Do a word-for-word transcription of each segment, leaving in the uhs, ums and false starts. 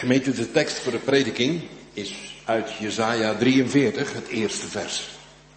Gemeente, de tekst voor de prediking is uit Jesaja drieënveertig, het eerste vers.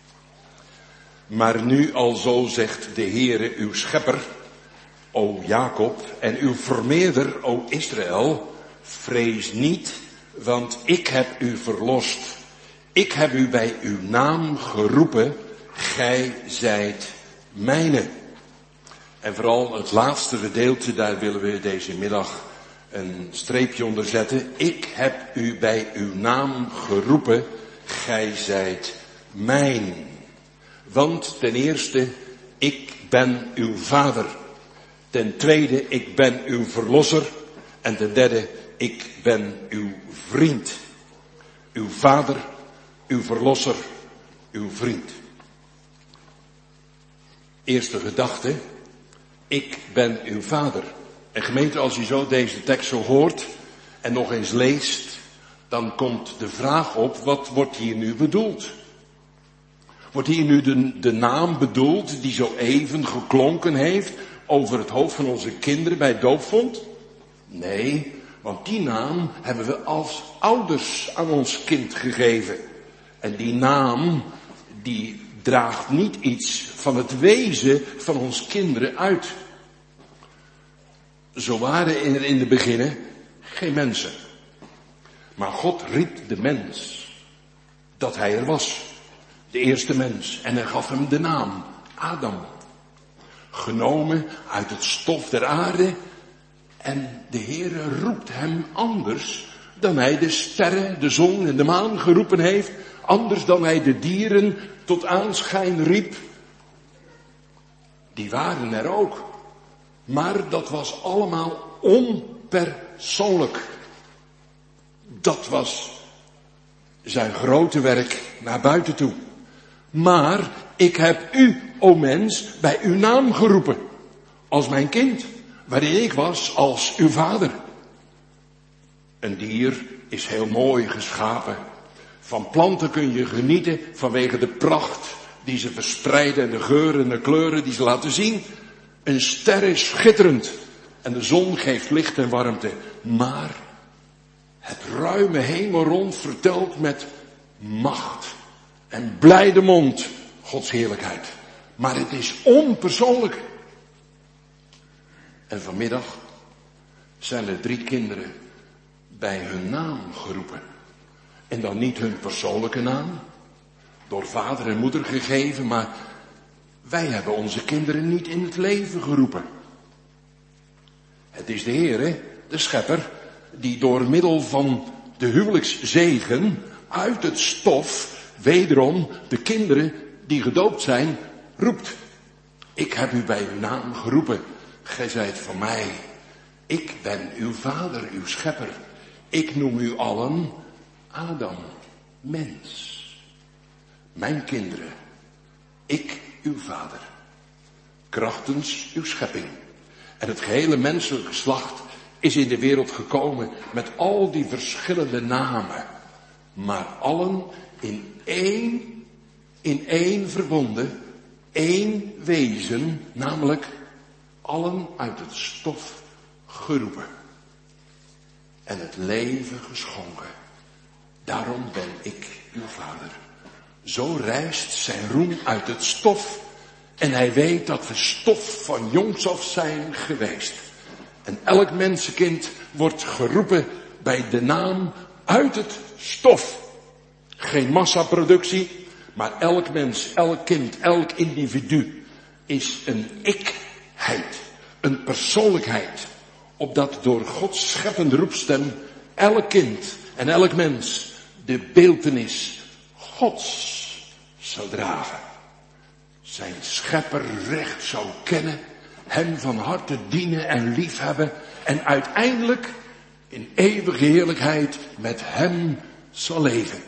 Maar nu alzo zegt de Heere, uw schepper, o Jacob, en uw vermeerder, o Israël, vrees niet, want ik heb u verlost. Ik heb u bij uw naam geroepen, gij zijt mijne. En vooral het laatste gedeelte, daar willen we deze middag een streepje onder zetten. Ik heb u bij uw naam geroepen, gij zijt mijn. Want ten eerste, ik ben uw vader. Ten tweede, ik ben uw verlosser. En ten derde, ik ben uw vriend. Uw vader, uw verlosser, uw vriend. Eerste gedachte, ik ben uw vader. En gemeente, als u zo deze tekst zo hoort en nog eens leest, dan komt de vraag op, wat wordt hier nu bedoeld? Wordt hier nu de, de naam bedoeld die zo even geklonken heeft over het hoofd van onze kinderen bij het doopvont? Nee, want die naam hebben we als ouders aan ons kind gegeven. En die naam, die draagt niet iets van het wezen van ons kinderen uit. Zo waren er in de beginnen geen mensen. Maar God riep de mens dat hij er was. De eerste mens. En hij gaf hem de naam Adam. Genomen uit het stof der aarde. En de Heere roept hem anders dan hij de sterren, de zon en de maan geroepen heeft. Anders dan hij de dieren tot aanschijn riep. Die waren er ook. Maar dat was allemaal onpersoonlijk. Dat was zijn grote werk naar buiten toe. Maar ik heb u, o mens, bij uw naam geroepen. Als mijn kind, waarin ik was als uw vader. Een dier is heel mooi geschapen. Van planten kun je genieten vanwege de pracht die ze verspreiden en de geuren en de kleuren die ze laten zien. Een ster is schitterend en de zon geeft licht en warmte. Maar het ruime hemelrond vertelt met macht en blijde mond Gods heerlijkheid. Maar het is onpersoonlijk. En vanmiddag zijn er drie kinderen bij hun naam geroepen. En dan niet hun persoonlijke naam, door vader en moeder gegeven, maar wij hebben onze kinderen niet in het leven geroepen. Het is de Heere, de schepper, die door middel van de huwelijkszegen uit het stof wederom de kinderen die gedoopt zijn roept. Ik heb u bij uw naam geroepen, gij zijt van mij. Ik ben uw vader, uw schepper. Ik noem u allen Adam, mens. Mijn kinderen, ik uw vader. Krachtens uw schepping. En het gehele menselijk geslacht is in de wereld gekomen met al die verschillende namen. Maar allen in één, in één verbonden, één wezen, namelijk allen uit het stof geroepen. En het leven geschonken. Daarom ben ik uw vader. Zo rijst zijn roem uit het stof. En hij weet dat we stof van jongs af zijn geweest. En elk mensenkind wordt geroepen bij de naam uit het stof. Geen massaproductie, maar elk mens, elk kind, elk individu is een ikheid. Een persoonlijkheid. Opdat door Gods scheppende roepstem elk kind en elk mens de beeltenis Gods zou dragen. Zijn schepper recht zou kennen, hem van harte dienen en liefhebben en uiteindelijk in eeuwige heerlijkheid met hem zal leven.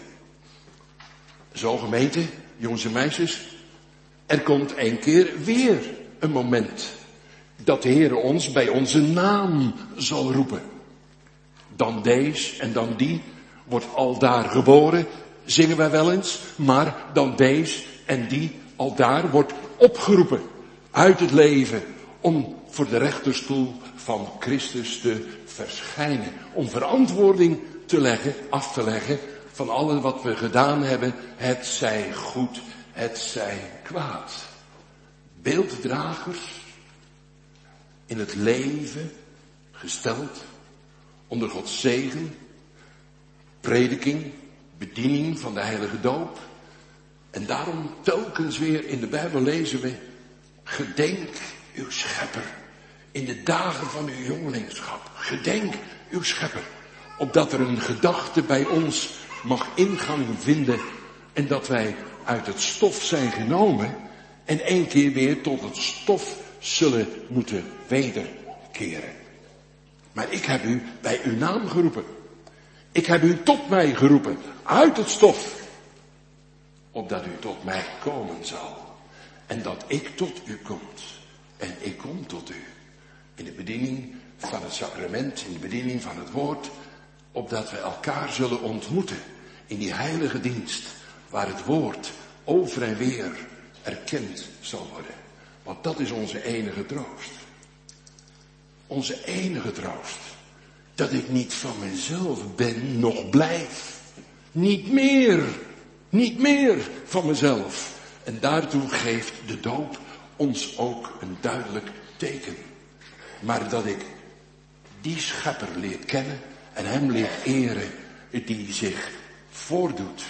Zo gemeente, jongens en meisjes, er komt een keer weer een moment dat de Heer ons bij onze naam zal roepen. Dan deze en dan die wordt aldaar geboren, zingen wij wel eens, maar dan deze en die aldaar wordt opgeroepen uit het leven om voor de rechterstoel van Christus te verschijnen. Om verantwoording te leggen, af te leggen van alles wat we gedaan hebben. Het zij goed, het zij kwaad. Beelddragers in het leven gesteld onder Gods zegen, prediking, bediening van de heilige doop. En daarom telkens weer in de Bijbel lezen we, gedenk uw schepper in de dagen van uw jongelingschap. Gedenk uw schepper, opdat er een gedachte bij ons mag ingang vinden en dat wij uit het stof zijn genomen en één keer weer tot het stof zullen moeten wederkeren. Maar ik heb u bij uw naam geroepen. Ik heb u tot mij geroepen, uit het stof, opdat u tot mij komen zal. En dat ik tot u kom. En ik kom tot u. In de bediening van het sacrament, in de bediening van het woord, opdat we elkaar zullen ontmoeten in die heilige dienst, waar het woord over en weer erkend zal worden. Want dat is onze enige troost. Onze enige troost. Dat ik niet van mezelf ben, nog blijf. Niet meer. Niet meer van mezelf. En daartoe geeft de doop ons ook een duidelijk teken. Maar dat ik die schepper leer kennen en hem leer eren die zich voordoet.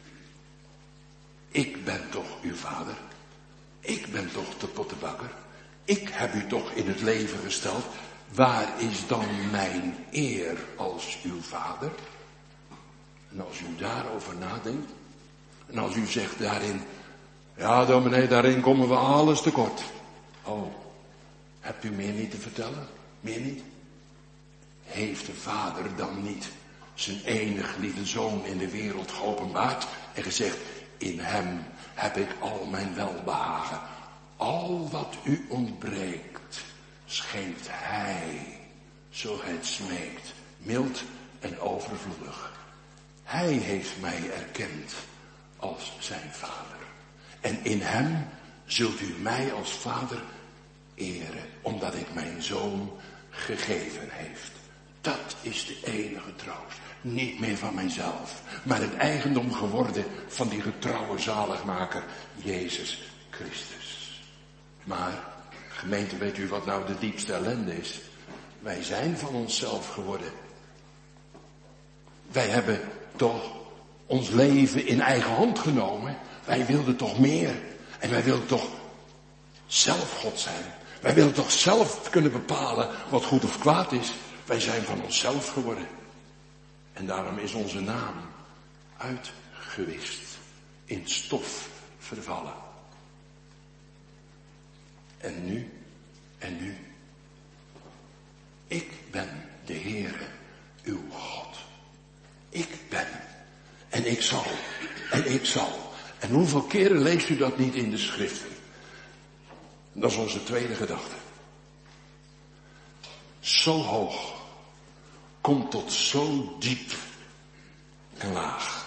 Ik ben toch uw vader. Ik ben toch de pottenbakker. Ik heb u toch in het leven gesteld. Waar is dan mijn eer als uw vader? En als u daarover nadenkt. En als u zegt daarin. Ja, dominee, daarin komen we alles tekort. Oh, hebt u meer niet te vertellen? Meer niet? Heeft de vader dan niet zijn enige lieve zoon in de wereld geopenbaard en gezegd, in hem heb ik al mijn welbehagen. Al wat u ontbreekt, schenkt hij, zo gij het smeekt, mild en overvloedig. Hij heeft mij erkend als zijn vader. En in hem zult u mij als vader eren, omdat ik mijn zoon gegeven heeft. Dat is de enige troost. Niet meer van mijzelf, maar het eigendom geworden van die getrouwe zaligmaker, Jezus Christus. Maar, gemeente, weet u wat nou de diepste ellende is? Wij zijn van onszelf geworden. Wij hebben toch ons leven in eigen hand genomen. Wij wilden toch meer. En wij wilden toch zelf God zijn. Wij willen toch zelf kunnen bepalen wat goed of kwaad is. Wij zijn van onszelf geworden. En daarom is onze naam uitgewist. In stof vervallen. En nu, en nu. Ik ben de Heere, uw God. Ik ben. En ik zal. En ik zal. En hoeveel keren leest u dat niet in de schriften? Dat is onze tweede gedachte. Zo hoog komt tot zo diep en laag.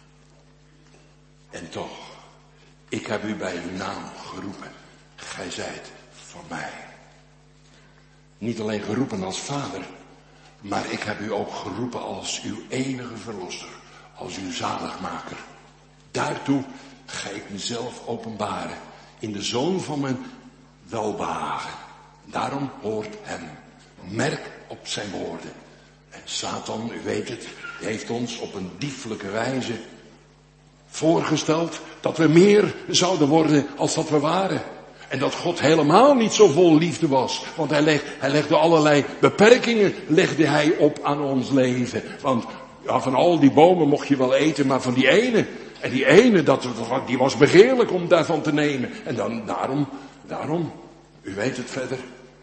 En toch, ik heb u bij uw naam geroepen. Gij zijt van mij. Niet alleen geroepen als vader, maar ik heb u ook geroepen als uw enige verlosser, als uw zaligmaker. Daartoe ga ik mezelf openbaren in de zoon van mijn welbehagen. Daarom hoort hem. Merk op zijn woorden. En Satan, u weet het, heeft ons op een diefelijke wijze voorgesteld dat we meer zouden worden als dat we waren. En dat God helemaal niet zo vol liefde was. Want hij, leg, hij legde allerlei beperkingen legde hij op aan ons leven. Want ja, van al die bomen mocht je wel eten, maar van die ene. En die ene, dat, die was begeerlijk om daarvan te nemen. En dan, daarom, daarom, u weet het verder.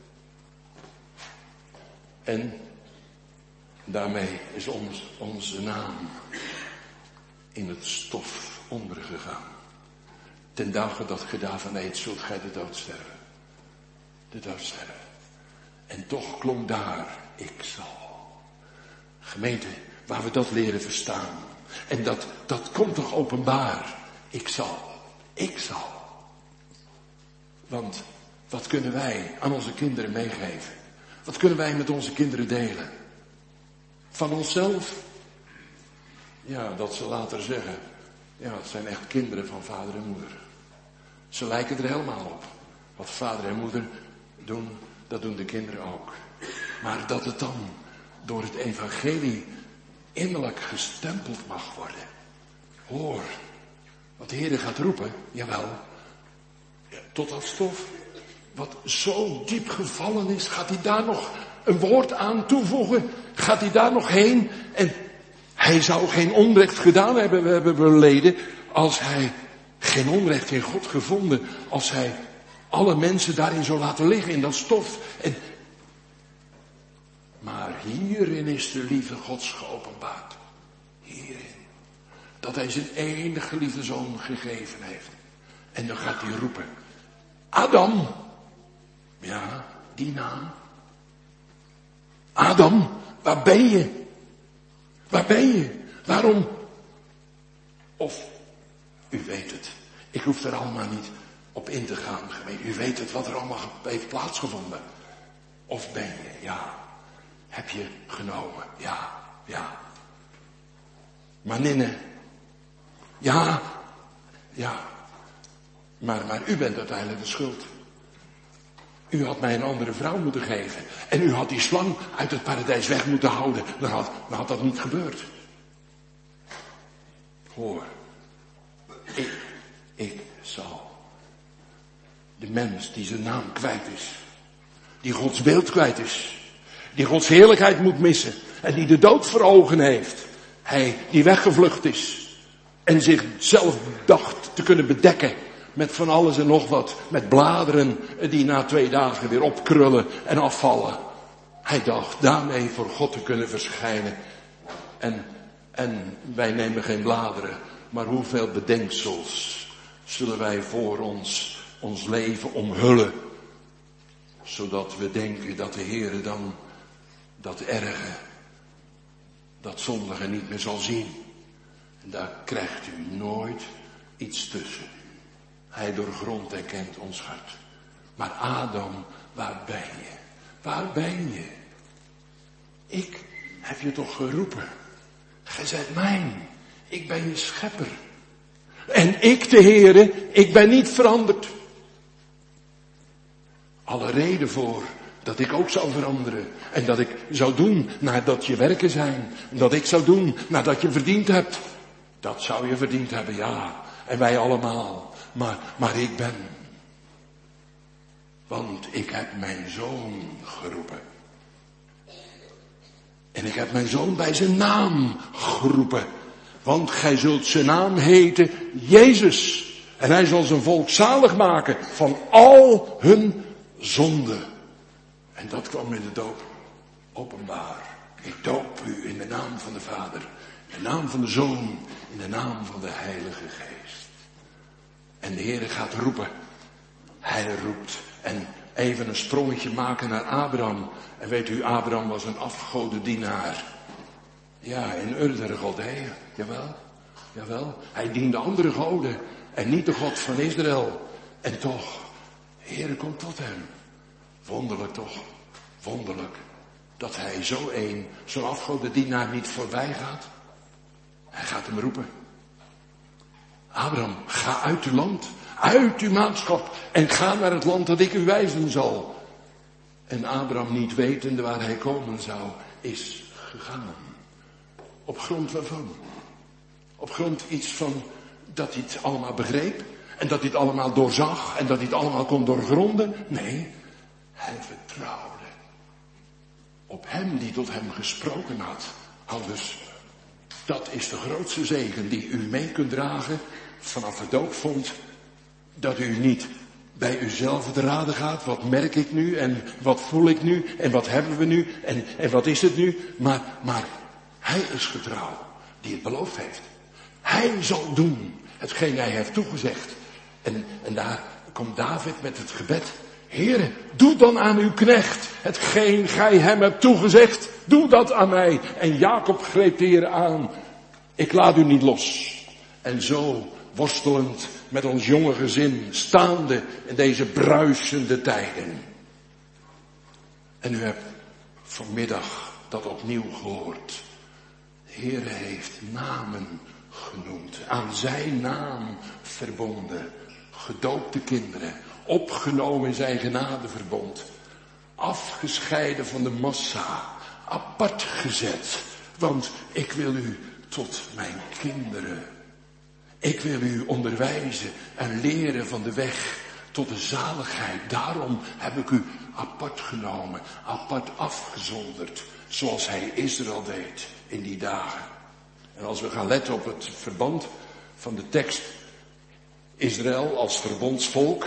En daarmee is ons, onze naam in het stof ondergegaan. Ten dagen dat ge daarvan eet, zult gij de dood sterven. De dood sterven. En toch klonk daar, ik zal. Gemeente, waar we dat leren verstaan. En dat, dat komt toch openbaar. Ik zal. Ik zal. Want Wat kunnen wij aan onze kinderen meegeven? Wat kunnen wij met onze kinderen delen? Van onszelf? Ja, dat ze later zeggen. Ja, het zijn echt kinderen van vader en moeder. Ze lijken er helemaal op. Wat vader en moeder doen, dat doen de kinderen ook. Maar dat het dan door het evangelie innerlijk gestempeld mag worden. Hoor, wat de Heer gaat roepen, jawel, tot dat stof. Wat zo diep gevallen is, gaat hij daar nog een woord aan toevoegen? Gaat hij daar nog heen? En hij zou geen onrecht gedaan hebben, we hebben beleden, als hij geen onrecht in God gevonden, als hij alle mensen daarin zou laten liggen in dat stof. En, maar hierin is de liefde Gods geopenbaard. Hierin. Dat hij zijn enige geliefde zoon gegeven heeft. En dan gaat hij roepen. Adam. Ja, die naam. Adam, waar ben je? Waar ben je? Waarom? Of, u weet het. Ik hoef er allemaal niet op in te gaan. U weet het wat er allemaal heeft plaatsgevonden. Of ben je? Ja. Heb je genomen? Ja, ja. Maar Ninne. Ja, ja. Maar, maar u bent uiteindelijk de schuld. U had mij een andere vrouw moeten geven. En u had die slang uit het paradijs weg moeten houden. Dan had, dan had dat niet gebeurd. Hoor. Ik, ik zal. De mens die zijn naam kwijt is. Die Gods beeld kwijt is. Die Gods heerlijkheid moet missen. En die de dood voor ogen heeft. Hij die weggevlucht is. En zichzelf dacht te kunnen bedekken. Met van alles en nog wat. Met bladeren die na twee dagen weer opkrullen en afvallen. Hij dacht daarmee voor God te kunnen verschijnen. En, en wij nemen geen bladeren. Maar hoeveel bedenksels zullen wij voor ons, ons leven omhullen. Zodat we denken dat de Heere dan dat erge, dat zondige niet meer zal zien. En daar krijgt u nooit iets tussen. Hij doorgrondt en kent ons hart. Maar Adam, waar ben je? Waar ben je? Ik heb je toch geroepen. Gij zijt mijn. Ik ben je schepper. En ik, de Heere, ik ben niet veranderd. Alle reden voor dat ik ook zou veranderen. En dat ik zou doen nadat je werken zijn. En dat ik zou doen nadat je verdiend hebt. Dat zou je verdiend hebben, ja. En wij allemaal. Maar, maar ik ben. Want ik heb mijn zoon geroepen. En ik heb mijn zoon bij zijn naam geroepen. Want gij zult zijn naam heten Jezus. En hij zal zijn volk zalig maken van al hun zonden. En dat kwam in de doop openbaar. Ik doop u in de naam van de Vader. In de naam van de Zoon. In de naam van de Heilige Geest. En de Heere gaat roepen. Hij roept. En even een sprongetje maken naar Abraham. En weet u, Abraham was een afgodendienaar. Ja, in Ur der Galdeeën. Jawel. Jawel. Hij diende andere goden. En niet de God van Israël. En toch, de Heere komt tot hem. Wonderlijk toch. Wonderlijk. Dat hij zo een, zo'n afgodendienaar niet voorbij gaat. Hij gaat hem roepen. Abraham, ga uit uw land, uit uw maatschap en ga naar het land dat ik u wijzen zal. En Abraham, niet wetende waar hij komen zou, is gegaan. Op grond waarvan? Op grond iets van dat hij het allemaal begreep en dat hij het allemaal doorzag en dat hij het allemaal kon doorgronden. Nee, hij vertrouwde op hem die tot hem gesproken had. Anders, dat is de grootste zegen die u mee kunt dragen vanaf de doopvond. Dat u niet bij uzelf te raden gaat. Wat merk ik nu en wat voel ik nu en wat hebben we nu en, en wat is het nu. Maar, maar hij is getrouw die het beloofd heeft. Hij zal doen hetgeen hij heeft toegezegd. En, en daar komt David met het gebed. Heere, doe dan aan uw knecht hetgeen gij hem hebt toegezegd. Doe dat aan mij. En Jacob greep de Heer aan. Ik laat u niet los. En zo worstelend met ons jonge gezin, staande in deze bruisende tijden. En u hebt vanmiddag dat opnieuw gehoord. De Heere heeft namen genoemd, aan zijn naam verbonden, gedoopte kinderen, opgenomen in zijn genadeverbond, afgescheiden van de massa, apart gezet, want ik wil u tot mijn kinderen. Ik wil u onderwijzen en leren van de weg tot de zaligheid. Daarom heb ik u apart genomen, apart afgezonderd, zoals hij Israël deed in die dagen. En als we gaan letten op het verband van de tekst, Israël als verbondsvolk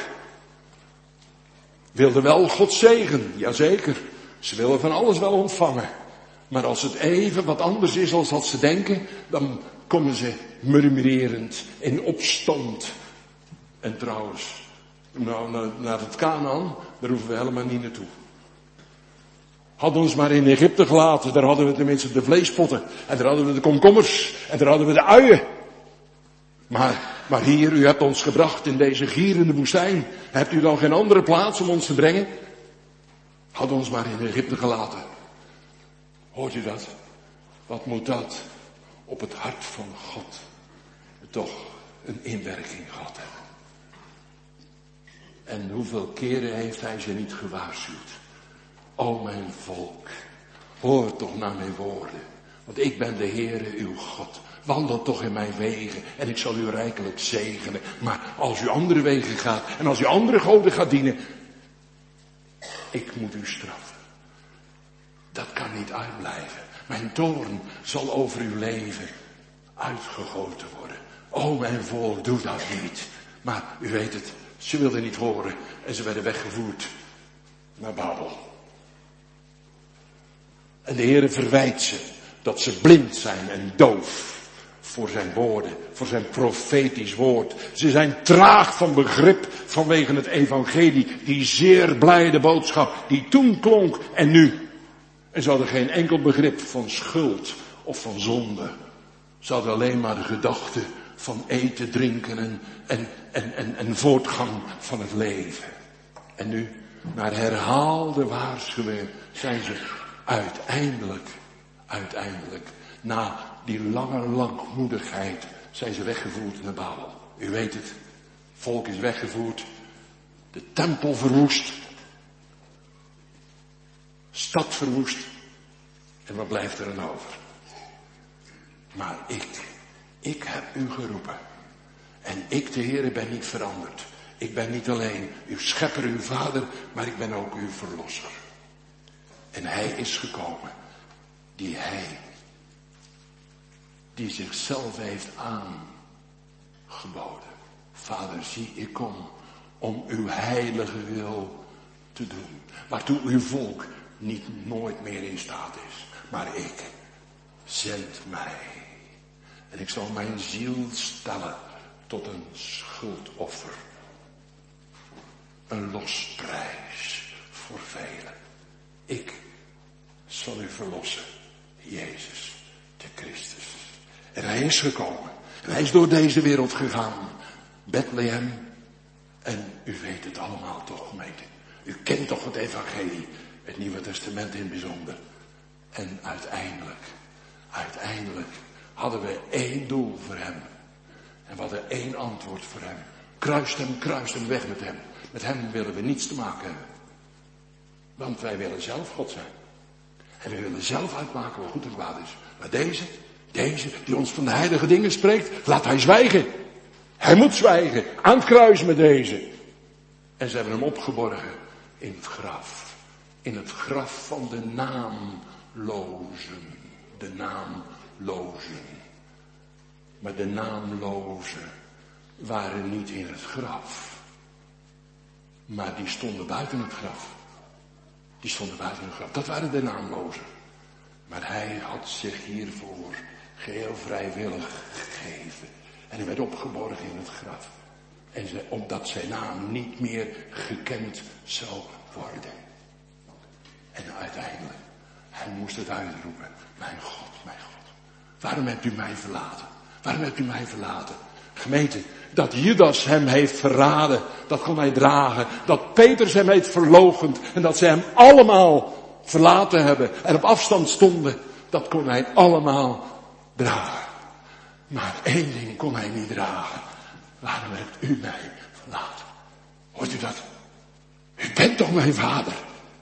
wilde wel God zegen, jazeker. Ze willen van alles wel ontvangen. Maar als het even wat anders is als wat ze denken, dan komen ze murmurerend in opstand. En trouwens, nou, naar, naar het Kanaan, daar hoeven we helemaal niet naartoe. Had ons maar in Egypte gelaten, daar hadden we tenminste de vleespotten. En daar hadden we de komkommers. En daar hadden we de uien. Maar, maar hier, u hebt ons gebracht in deze gierende woestijn. Hebt u dan geen andere plaats om ons te brengen? Had ons maar in Egypte gelaten. Hoort u dat? Wat moet dat op het hart van God toch een inwerking gehad hebben? En hoeveel keren heeft hij ze niet gewaarschuwd? O mijn volk, hoor toch naar mijn woorden. Want ik ben de Heere uw God. Wandel toch in mijn wegen en ik zal u rijkelijk zegenen. Maar als u andere wegen gaat en als u andere goden gaat dienen, ik moet u straffen. Dat kan niet uitblijven. Mijn toorn zal over uw leven uitgegoten worden. O mijn volk, doe dat niet. Maar u weet het, ze wilden niet horen en ze werden weggevoerd naar Babel. En de Heere verwijt ze dat ze blind zijn en doof voor zijn woorden, voor zijn profetisch woord. Ze zijn traag van begrip vanwege het evangelie, die zeer blijde boodschap die toen klonk en nu. En ze hadden geen enkel begrip van schuld of van zonde. Ze hadden alleen maar de gedachte van eten, drinken en, en, en, en, en voortgang van het leven. En nu, na herhaalde waarschuwingen, zijn ze uiteindelijk, uiteindelijk, na die lange langmoedigheid, zijn ze weggevoerd naar Babel. U weet het, volk is weggevoerd, de tempel verwoest, stad verwoest, en wat blijft er dan over? Maar ik, ik heb u geroepen. En ik, de Heere, ben niet veranderd. Ik ben niet alleen uw schepper, uw vader, maar ik ben ook uw verlosser. En hij is gekomen, die hij, die zichzelf heeft aangeboden. Vader, zie, ik kom om uw heilige wil te doen. Waartoe uw volk niet nooit meer in staat is. Maar ik, zend mij. En ik zal mijn ziel stellen tot een schuldoffer. Een losprijs voor velen. Ik zal u verlossen, Jezus de Christus. En hij is gekomen. En hij is door deze wereld gegaan. Bethlehem. En u weet het allemaal toch, gemeente. U kent toch het evangelie. Het Nieuwe Testament in het bijzonder. En uiteindelijk, uiteindelijk hadden we één doel voor hem. En we hadden één antwoord voor hem. Kruist hem, kruist hem weg met hem. Met hem willen we niets te maken hebben. Want wij willen zelf God zijn. En we willen zelf uitmaken wat goed en kwaad is. Maar deze, deze die ons van de heilige dingen spreekt, laat hij zwijgen. Hij moet zwijgen. Aan het kruis met deze. En ze hebben hem opgeborgen in het graf. In het graf van de naamlozen. De naamlozen. Maar de naamlozen waren niet in het graf. Maar die stonden buiten het graf. Die stonden buiten het graf. Dat waren de naamlozen. Maar hij had zich hiervoor geheel vrijwillig gegeven. En hij werd opgeborgen in het graf. En ze, opdat zijn naam niet meer gekend zou worden. En uiteindelijk, hij moest het uitroepen. Mijn God, mijn God. Waarom hebt u mij verlaten? Waarom hebt u mij verlaten? Gemeente, dat Judas hem heeft verraden, dat kon hij dragen. Dat Petrus hem heeft verloochend en dat ze hem allemaal verlaten hebben en op afstand stonden, dat kon hij allemaal dragen. Maar één ding kon hij niet dragen. Waarom hebt u mij verlaten? Hoort u dat? U bent toch mijn vader?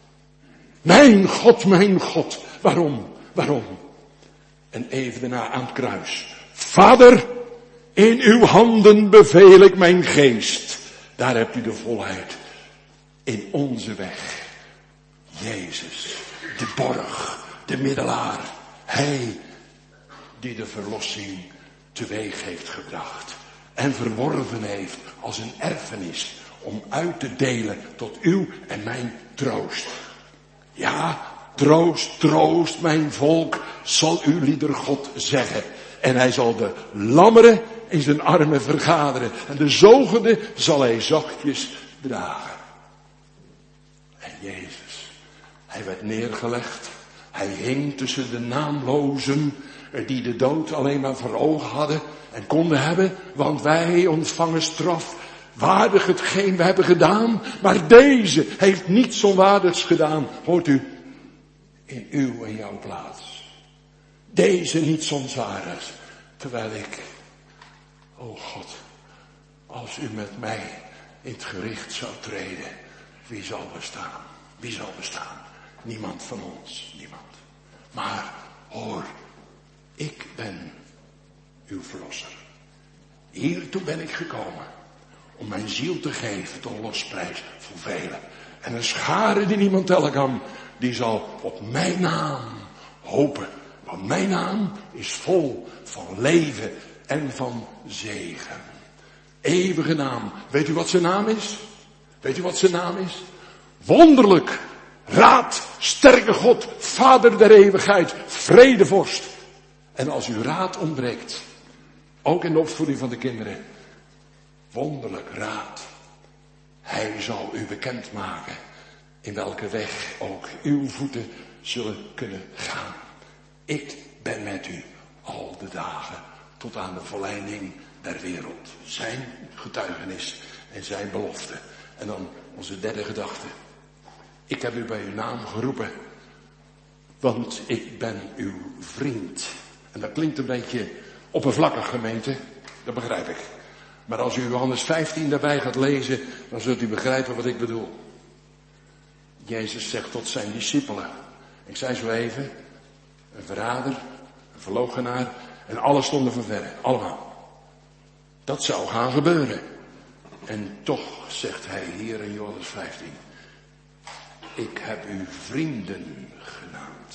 Mijn God, mijn God. Waarom? Waarom? En even daarna aan het kruis. Vader, in uw handen beveel ik mijn geest. Daar hebt u de volheid. In onze weg. Jezus, de borg, de middelaar. Hij die de verlossing teweeg heeft gebracht. En verworven heeft als een erfenis om uit te delen tot uw en mijn troost. Ja, troost, troost, mijn volk, zal uw lieder God zeggen. En hij zal de lammeren in zijn armen vergaderen. En de zogende zal hij zachtjes dragen. En Jezus, hij werd neergelegd. Hij hing tussen de naamlozen die de dood alleen maar voor ogen hadden en konden hebben. Want wij ontvangen straf, waardig hetgeen we hebben gedaan. Maar deze heeft niets onwaardigs gedaan. Hoort u, in uw en jouw plaats. Deze niets onwaardigs. Terwijl ik, o God, als u met mij in het gericht zou treden, wie zal bestaan? Wie zal bestaan? Niemand van ons, niemand. Maar hoor, ik ben uw verlosser. Hiertoe ben ik gekomen om mijn ziel te geven tot losprijs voor velen. En een schare die niemand tellen kan, die zal op mijn naam hopen. Want mijn naam is vol van leven en van zegen. Eeuwige naam. Weet u wat zijn naam is? Weet u wat zijn naam is? Wonderlijk. Raad, sterke God, Vader der eeuwigheid, vredevorst. En als uw raad ontbreekt, ook in de opvoeding van de kinderen, wonderlijk raad. Hij zal u bekendmaken in welke weg ook uw voeten zullen kunnen gaan. Ik ben met u al de dagen tot aan de volleinding der wereld. Zijn getuigenis en zijn belofte. En dan onze derde gedachte. Ik heb u bij uw naam geroepen, want ik ben uw vriend. En dat klinkt een beetje oppervlakkig, gemeente, dat begrijp ik. Maar als u Johannes vijftien daarbij gaat lezen, dan zult u begrijpen wat ik bedoel. Jezus zegt tot zijn discipelen, ik zei zo even, een verrader, een verloochenaar en alles stonden van verre, allemaal. Dat zou gaan gebeuren. En toch zegt hij hier in Johannes vijftien, ik heb u vrienden genaamd.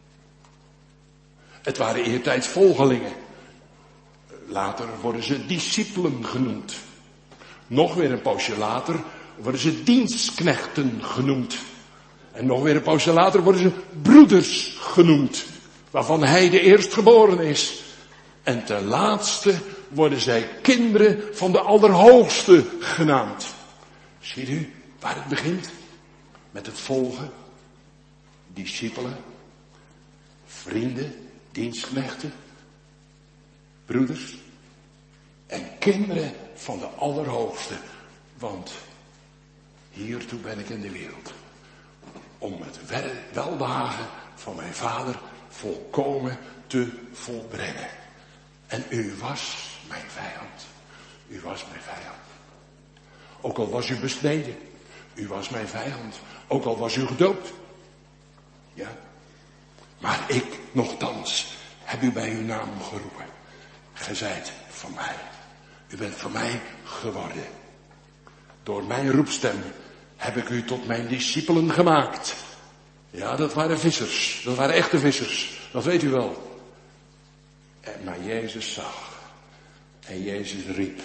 Het waren eertijds volgelingen. Later worden ze discipelen genoemd. Nog weer een poosje later worden ze dienstknechten genoemd. En nog weer een poosje later worden ze broeders genoemd. Waarvan hij de eerstgeborene is. En ten laatste worden zij kinderen van de Allerhoogste genaamd. Ziet u waar het begint? Met het volgen, discipelen, vrienden, dienstknechten, broeders en kinderen van de Allerhoogste. Want hiertoe ben ik in de wereld. Om het welbehagen van mijn Vader volkomen te volbrengen. En u was mijn vijand. U was mijn vijand. Ook al was u besneden. U was mijn vijand. Ook al was u gedoopt. Ja. Maar ik, nochtans, heb u bij uw naam geroepen. Gij zijt van mij. U bent van mij geworden. Door mijn roepstem heb ik u tot mijn discipelen gemaakt. Ja, dat waren vissers. Dat waren echte vissers. Dat weet u wel. En, maar Jezus zag. En Jezus riep.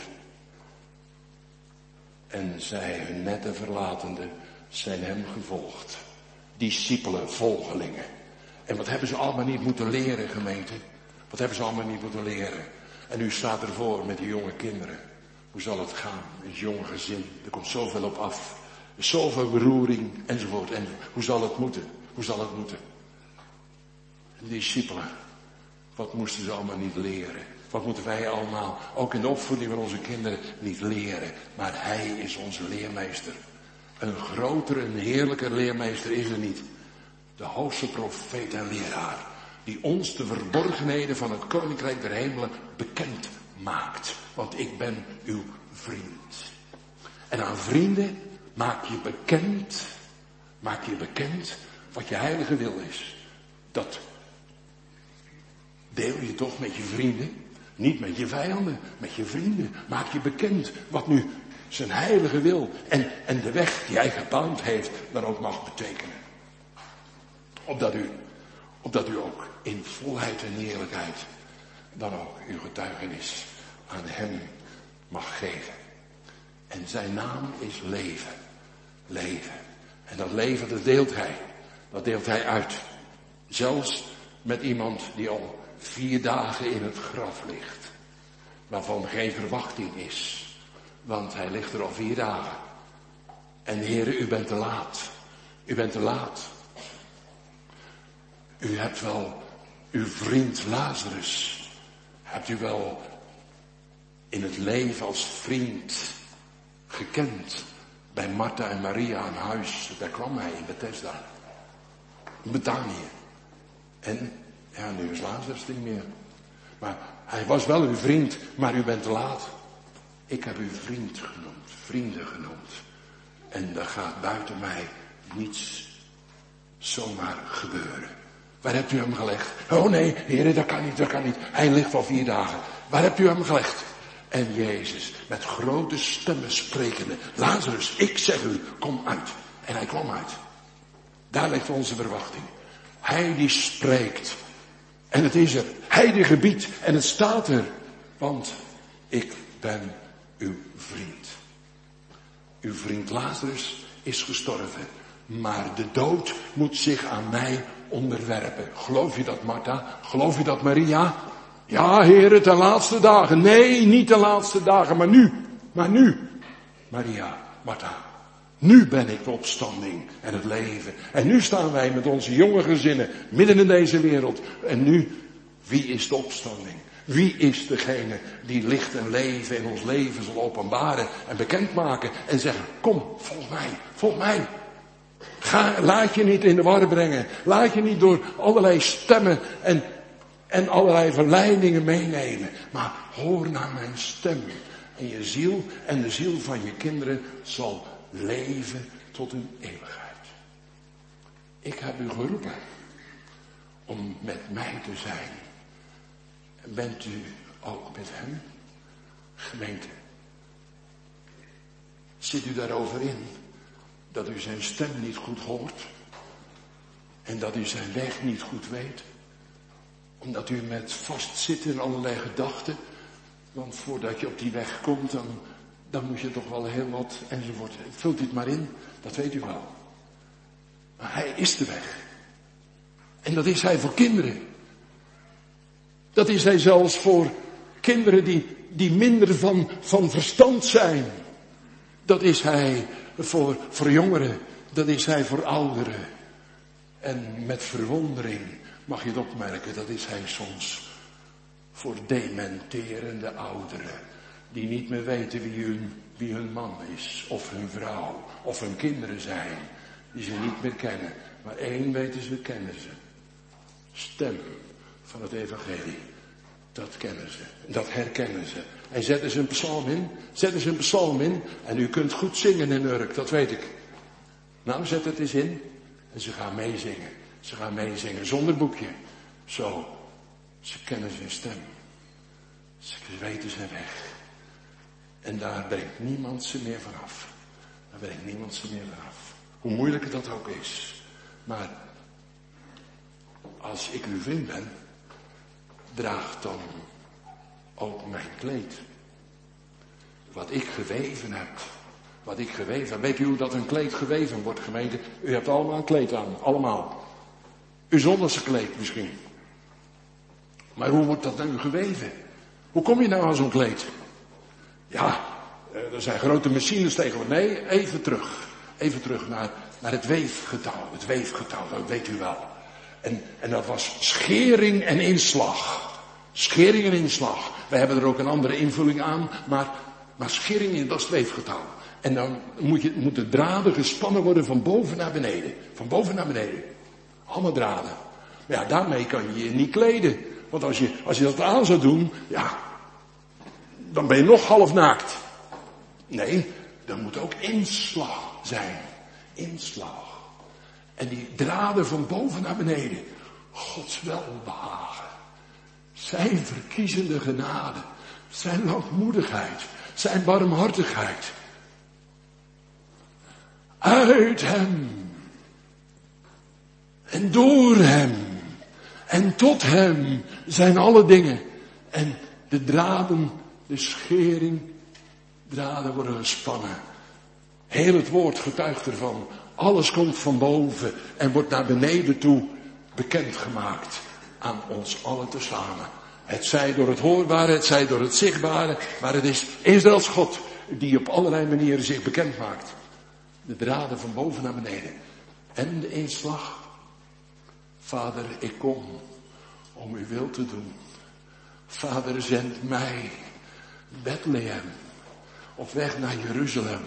En zij, hun netten verlatende, zijn hem gevolgd. Discipelen, volgelingen. En wat hebben ze allemaal niet moeten leren, gemeente? Wat hebben ze allemaal niet moeten leren? En u staat ervoor met die jonge kinderen. Hoe zal het gaan? Het jonge gezin. Er komt zoveel op af. Zoveel beroering enzovoort. En hoe zal het moeten? Hoe zal het moeten? De discipelen Wat moesten ze allemaal niet leren? Wat moeten wij allemaal, ook in de opvoeding van onze kinderen, niet leren? Maar hij is onze leermeester. Een grotere, een heerlijker leermeester is er niet. De hoogste profeet en leraar. Die ons de verborgenheden van het koninkrijk der hemelen bekend maakt. Want ik ben uw vriend. En aan vrienden maak je bekend, maak je bekend wat je heilige wil is. Dat deel je toch met je vrienden. Niet met je vijanden, met je vrienden. Maak je bekend wat nu zijn heilige wil en, en de weg die hij gebaand heeft dan ook mag betekenen. Opdat u, opdat u ook in volheid en heerlijkheid dan ook uw getuigenis aan hem mag geven. En zijn naam is leven. Leven. En dat leven, dat deelt hij. Dat deelt hij uit. Zelfs met iemand die al vier dagen in het graf ligt. Waarvan geen verwachting is. Want hij ligt er al vier dagen. En heren, u bent te laat. U bent te laat. U hebt wel uw vriend Lazarus. Hebt u wel in het leven als vriend gekend. Bij Martha en Maria aan huis. Daar kwam hij in Bethesda. In Betanië. En ja, nu is Lazarus niet meer. Maar hij was wel uw vriend, maar u bent te laat. Ik heb u vriend genoemd, vrienden genoemd. En er gaat buiten mij niets zomaar gebeuren. Waar hebt u hem gelegd? Oh nee, heren, dat kan niet, dat kan niet. Hij ligt al vier dagen. Waar hebt u hem gelegd? En Jezus, met grote stemmen sprekende. Lazarus, ik zeg u, kom uit. En hij kwam uit. Daar ligt onze verwachting. Hij die spreekt. En het is er. Hij die gebiedt. En het staat er. Want ik ben uw vriend. Uw vriend Lazarus is gestorven. Maar de dood moet zich aan mij onderwerpen. Geloof je dat, Martha? Geloof je dat, Maria? Ja, heren, de laatste dagen. Nee, niet de laatste dagen, maar nu. Maar nu. Maria, Martha. Nu ben ik de opstanding en het leven. En nu staan wij met onze jonge gezinnen midden in deze wereld. En nu, wie is de opstanding? Wie is degene die licht en leven in ons leven zal openbaren en bekendmaken en zeggen, kom, volg mij, volg mij. Ga, laat je niet in de war brengen. Laat je niet door allerlei stemmen en, en allerlei verleidingen meenemen. Maar hoor naar mijn stem. En je ziel en de ziel van je kinderen zal leven tot een eeuwigheid. Ik heb u geroepen om met mij te zijn. Bent u ook met hem? Gemeente. Zit u daarover in dat u zijn stem niet goed hoort? En dat u zijn weg niet goed weet? Omdat u met vastzit in allerlei gedachten. Want voordat je op die weg komt, dan, dan moet je toch wel heel wat enzovoort. Vult u het maar in, dat weet u wel. Maar hij is de weg. En dat is hij voor kinderen. Dat is hij zelfs voor kinderen die, die minder van, van verstand zijn. Dat is hij voor, voor jongeren. Dat is hij voor ouderen. En met verwondering mag je het opmerken, dat is hij soms voor dementerende ouderen. Die niet meer weten wie hun, wie hun man is, of hun vrouw, of hun kinderen zijn. Die ze niet meer kennen. Maar één weten ze, kennen ze. Stem van het evangelie. Dat kennen ze. Dat herkennen ze. En zetten ze een psalm in. Zetten ze een psalm in. En u kunt goed zingen in Urk, dat weet ik. Nou, zet het eens in. En ze gaan meezingen. Ze gaan meezingen zonder boekje. Zo. Ze kennen zijn stem. Ze weten zijn weg. En daar brengt niemand ze meer vanaf. Daar brengt niemand ze meer vanaf. Hoe moeilijk dat ook is. Maar als ik uw vriend ben, draag dan ook mijn kleed. Wat ik geweven heb. Wat ik geweven heb. Weet u hoe dat een kleed geweven wordt, gemeente? U hebt allemaal een kleed aan. Allemaal. Uw zondagse kleed misschien. Maar hoe wordt dat nou geweven? Hoe kom je nou aan zo'n kleed? Ja, er zijn grote machines tegenwoordig. Nee, even terug. Even terug naar, naar het weefgetouw. Het weefgetouw, dat weet u wel. En, en dat was schering en inslag. Schering en inslag. Wij hebben er ook een andere invulling aan, maar, maar schering in, dat is weefgetouw. En dan moet je, moeten draden gespannen worden van boven naar beneden. Van boven naar beneden. Allemaal draden. Maar ja, daarmee kan je je niet kleden. Want als je, als je dat aan zou doen, ja, dan ben je nog half naakt. Nee, er moet ook inslag zijn. Inslag. En die draden van boven naar beneden. Gods welbehagen. Zijn verkiezende genade. Zijn langmoedigheid. Zijn barmhartigheid. Uit hem. En door hem. En tot hem zijn alle dingen. En de draden, de schering, draden worden gespannen. Heel het woord getuigt ervan. Alles komt van boven en wordt naar beneden toe bekendgemaakt aan ons allen tezamen. Het zij door het hoorbare, het zij door het zichtbare, maar het is Israëls God die op allerlei manieren zich bekend maakt. De draden van boven naar beneden. En de inslag. Vader, ik kom om uw wil te doen. Vader, zend mij Bethlehem op weg naar Jeruzalem.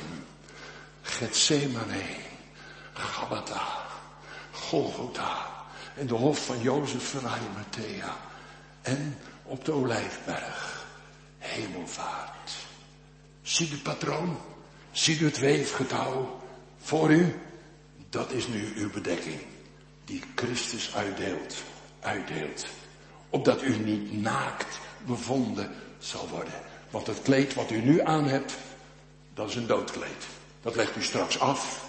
Gethsemane, Gabbatha, Golgotha en de hof van Jozef van Arimathea en op de Olijfberg, hemelvaart. Ziet u het patroon? Ziet u het weefgetouw voor u? Dat is nu uw bedekking die Christus uitdeelt, uitdeelt. Opdat u niet naakt bevonden zal worden. Want het kleed wat u nu aan hebt, dat is een doodkleed. Dat legt u straks af.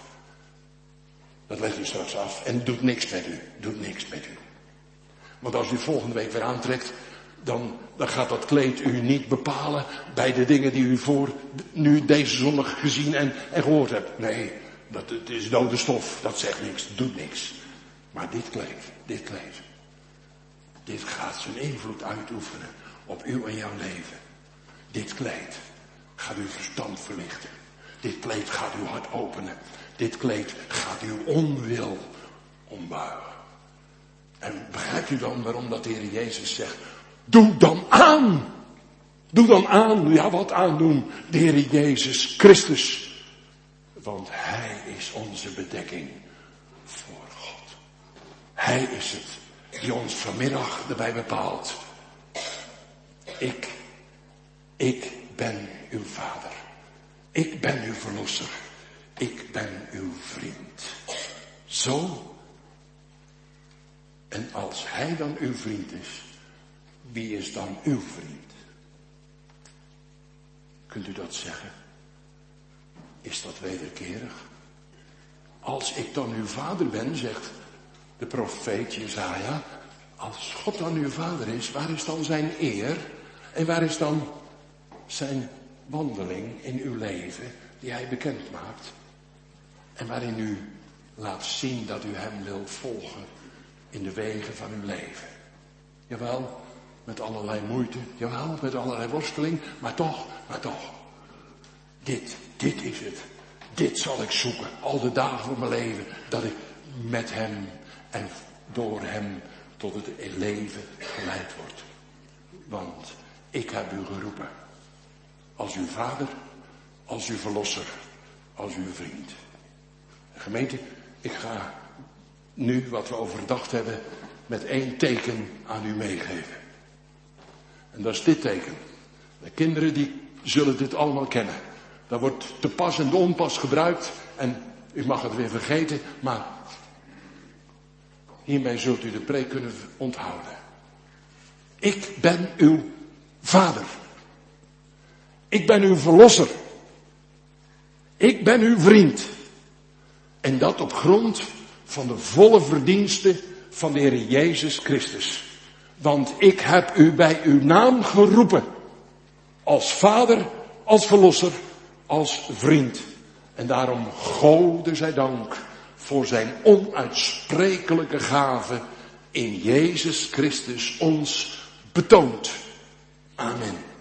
Dat legt u straks af en doet niks met u. Doet niks met u. Want als u volgende week weer aantrekt, dan, dan gaat dat kleed u niet bepalen bij de dingen die u voor nu deze zondag gezien en, en gehoord hebt. Nee, dat, het is dode stof. Dat zegt niks. Doet niks. Maar dit kleed, dit kleed, dit gaat zijn invloed uitoefenen op uw en jouw leven. Dit kleed gaat uw verstand verlichten. Dit kleed gaat uw hart openen. Dit kleed gaat uw onwil ombuigen. En begrijpt u dan waarom dat de Heer Jezus zegt, doe dan aan. Doe dan aan. Ja, wat aandoen? De Heer Jezus Christus. Want Hij is onze bedekking voor God. Hij is het die ons vanmiddag erbij bepaalt. Ik, ik ben uw vader. Ik ben uw verlosser. Ik ben uw vriend. Zo. En als hij dan uw vriend is, wie is dan uw vriend? Kunt u dat zeggen? Is dat wederkerig? Als ik dan uw vader ben, zegt de profeet Jesaja, als God dan uw vader is, waar is dan zijn eer? En waar is dan zijn wandeling in uw leven die hij bekend maakt? En waarin u laat zien dat u hem wilt volgen in de wegen van uw leven. Jawel, met allerlei moeite, jawel, met allerlei worsteling, maar toch, maar toch. Dit, dit is het. Dit zal ik zoeken, al de dagen van mijn leven, dat ik met hem en door hem tot het leven geleid word. Want ik heb u geroepen. Als uw vader, als uw verlosser, als uw vriend. Gemeente, ik ga nu wat we overdacht hebben met één teken aan u meegeven. En dat is dit teken. De kinderen die zullen dit allemaal kennen. Dat wordt te pas en te onpas gebruikt en u mag het weer vergeten, maar hiermee zult u de preek kunnen onthouden. Ik ben uw vader. Ik ben uw verlosser. Ik ben uw vriend. En dat op grond van de volle verdiensten van de Heer Jezus Christus. Want ik heb u bij uw naam geroepen. Als vader, als verlosser, als vriend. En daarom Gode zij dank voor zijn onuitsprekelijke gave in Jezus Christus ons betoont. Amen.